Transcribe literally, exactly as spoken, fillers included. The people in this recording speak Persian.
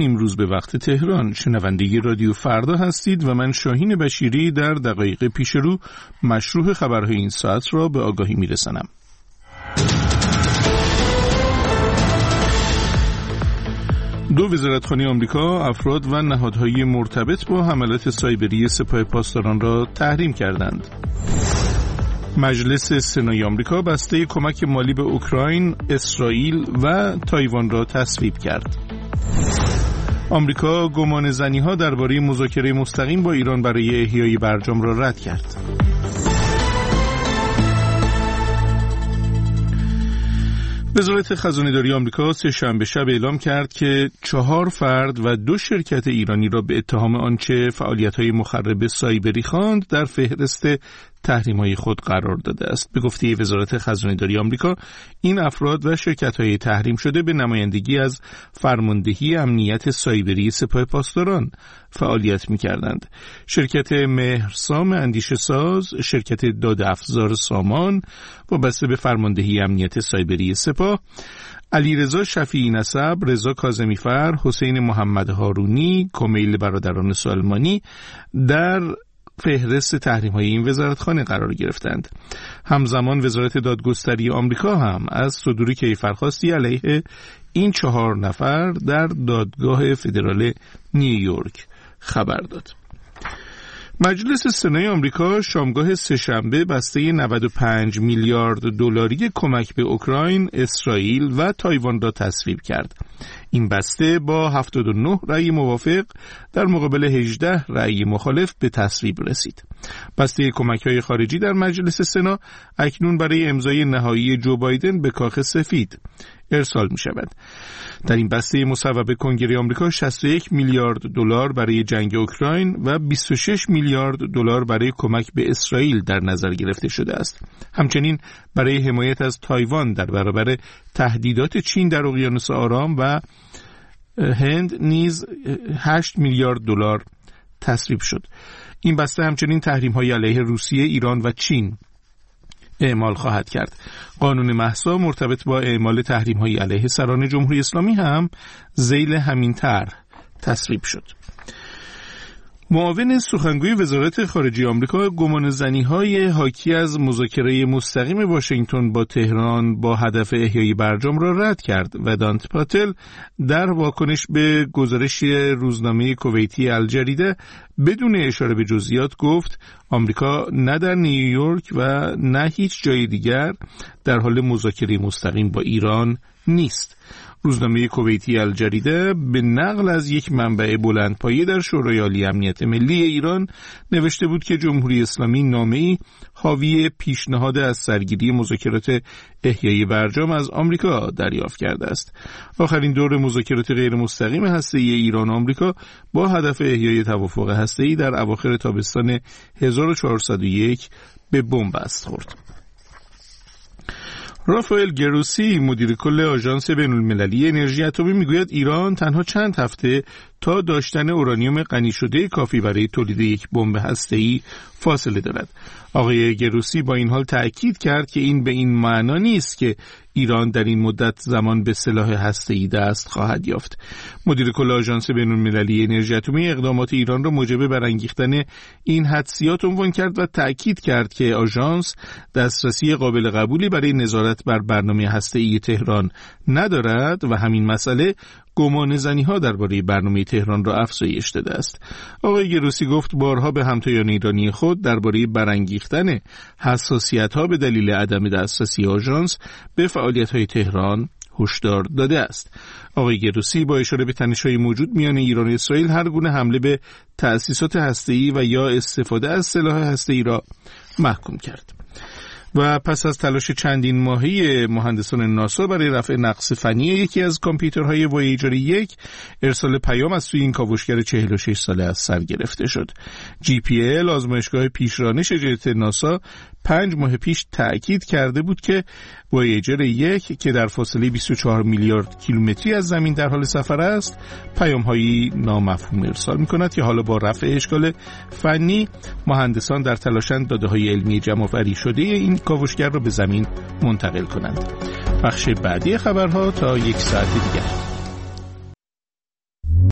نیمروز به وقت تهران. شنونده رادیو فردا هستید و من شاهین بشیری در دقایق پیش رو مشروع خبرهای این ساعت را به آگاهی میرسانم. دو وزارتخانه آمریکا افراد و نهادهای مرتبط با حملات سایبری سپاه پاسداران را تحریم کردند. مجلس سنای آمریکا بسته کمک مالی به اوکراین، اسرائیل و تایوان را تصویب کرد. آمریکا گمان زنی‌ها درباره مذاکره مستقیم با ایران برای احیای برجام را رد کرد. وزارت خزانه‌داری آمریکا سه شنبه شب اعلام کرد که چهار فرد و دو شرکت ایرانی را به اتهام آنچه فعالیت‌های مخرب سایبری خواند در فهرست تحریم‌های خود قرار داده است. به گفته وزارت خزانه‌داری آمریکا، این افراد و شرکت‌های تحریم شده به نمایندگی از فرماندهی امنیت سایبری سپاه پاسداران فعالیت می‌کردند. شرکت مهرسام اندیشه‌ساز، شرکت داده افزار سامان وابسته به فرماندهی امنیت سایبری سپاه، علیرضا شفیعی نسب، رضا کاظمی‌فر، حسین محمد هارونی، کمیل برادران سالمانی در فهرست تحریم‌های این وزارتخانه قرار گرفتند. همزمان وزارت دادگستری آمریکا هم از صدور کیفرخواستی علیه این چهار نفر در دادگاه فدرال نیویورک خبر داد. مجلس سنای آمریکا شامگاه سه‌شنبه بسته نود و پنج میلیارد دلاری کمک به اوکراین، اسرائیل و تایوان را تصویب کرد. این بسته با هفتاد و نه رأی موافق در مقابل هجده رأی مخالف به تصویب رسید. بسته کمک‌های خارجی در مجلس سنا اکنون برای امضای نهایی جو بایدن به کاخ سفید ارسال می شود. در این بسته مصوب کنگره آمریکا شصت و یک میلیارد دلار برای جنگ اوکراین و بیست و شش میلیارد دلار برای کمک به اسرائیل در نظر گرفته شده است. همچنین برای حمایت از تایوان در برابر تهدیدات چین در اقیانوس آرام و هند نیز هشت میلیارد دلار تصویب شد. این بسته همچنین تحریم‌های علیه روسیه، ایران و چین اعمال خواهد کرد. قانون مهسا مرتبط با اعمال تحریم‌های علیه سران جمهوری اسلامی هم ذیل همین طرح تصویب شد. معاون سخنگوی وزارت خارجه آمریکا گمان زنی‌های حاکی از مذاکره مستقیم واشنگتن با تهران با هدف احیای برجام را رد کرد و دانت پاتل در واکنش به گزارش روزنامه کویتی الجریده بدون اشاره به جزئیات گفت آمریکا نه در نیویورک و نه هیچ جای دیگر در حال مذاکره مستقیم با ایران نیست. روزنامه کویتی الجریده به نقل از یک منبع بلندپایه در شورای عالی امنیت ملی ایران نوشته بود که جمهوری اسلامی نامه‌ای حاوی پیشنهاد از سرگیری مذاکرات احیای برجام از آمریکا دریافت کرده است. آخرین دور مذاکرات غیر مستقیم هسته‌ای ایران و آمریکا با هدف احیای توافق هسته‌ای در اواخر تابستان هزار و چهارصد و یک به بنبست خورد. رافائل گروسی مدیر کل آژانس بین‌المللی انرژی اتمی میگوید ایران تنها چند هفته تا داشتن اورانیوم غنی شده کافی برای تولید یک بمب هسته‌ای فاصله دارد. آقای گروسی با این حال تأکید کرد که این به این معنا نیست که ایران در این مدت زمان به سلاح هسته‌ای دست خواهد یافت. مدیر کل آژانس بین‌المللی انرژی اتمی اقدامات ایران را موجب برانگیختن این حدسیات عنوان کرد و تأکید کرد که آژانس دسترسی قابل قبولی برای نظارت بر برنامه هسته‌ای تهران ندارد و همین مسئله گمان زنی‌ها درباره برنامه تهران را افزایش داده است. آقای گروسی گفت بارها به همتایان ایرانی خود درباره برانگیختن حساسیت‌ها به دلیل عدم دسترسی آژانس به فعالیت‌های تهران هشدار داده است. آقای گروسی با اشاره به تنش‌های موجود میان ایران و اسرائیل هر گونه حمله به تأسیسات هسته‌ای و یا استفاده از سلاح هسته‌ای را محکوم کرد. و پس از تلاش چندین ماهی مهندسان ناسا برای رفع نقص فنی یکی از کامپیوترهای وویجر یک، ارسال پیام از سوی این کاوشگر چهل و شش ساله از سر گرفته شد. جی پی ال آزمایشگاه پیشرانش جت ناسا پنج ماه پیش تأکید کرده بود که وویجر یک که در فاصله بیست و چهار میلیارد کیلومتری از زمین در حال سفر است، پیام‌هایی نامفهوم ارسال می‌کند که حالا با رفع اشکال فنی مهندسان در تلاشند داده‌های علمی جمع‌آوری شده این کاوشگر را به زمین منتقل کنند. بخش بعدی خبرها تا یک ساعت دیگر.